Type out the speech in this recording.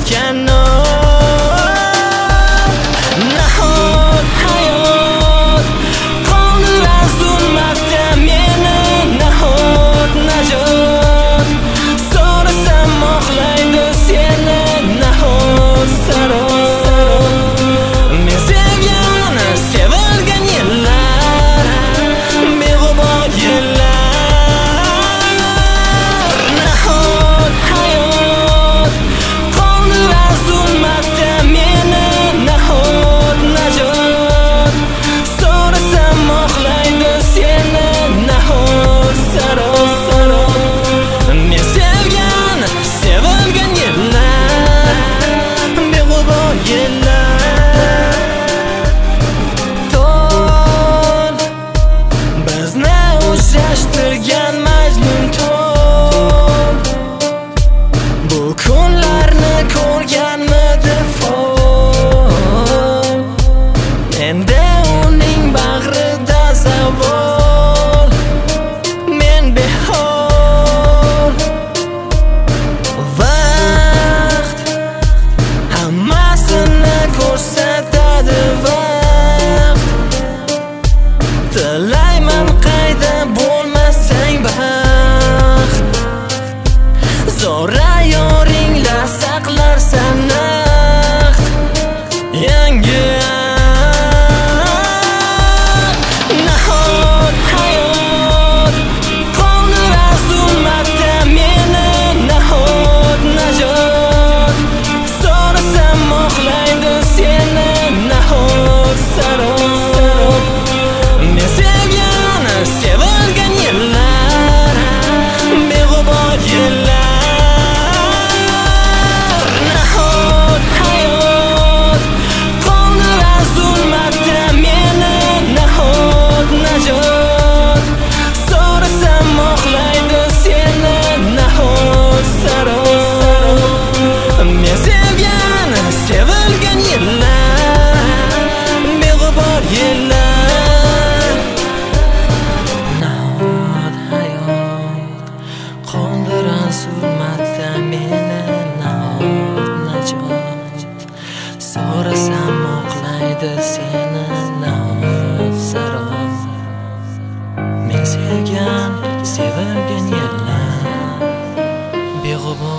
kanot. Nahot hayot qoldirar zulmatda meni, nahot najot so'rasam oqlaydi seni, nahot sarot. Men sevgan, sevilgan yillar, beg'ubor yillar. Nahot hayot qoldirar zulmatda meni, nahot najot so'rasam oqlaydi seni, nahot sarot. Men sevgan, sevilgan yillar, beg'ubor yillar. To'l bizni uchrashtirgan Majnun to'l, bu kunlarni ko'rganmidi fol? Endi uning bag'rida zavol, men behol. Vaqt hammasini ko'rsatadi, vaqt. Tilayman qayda bo'lmasang baxt, zo'ra yoringla saqlarsan naqd. Yangi nahot hayot qoldirar zulmatda meni, nahot najot so'rasam oqlaydi seni, nahot sarot. Men sevgan, sevilgan yillar, beg'ubor yillar. Nahot hayot qoldirar zulmatda meni, nahot najot so'rasam oqlaydi seni, nahot sarot. Men sevgan, sevilgan yillar, beg'ubor yillar. Nahot hayot qoldirar zulmatda meni, nahot najot so'rasam oqlaydi seni, nahot sarot. Men sevgan, sevilgan yillar, beg'ubor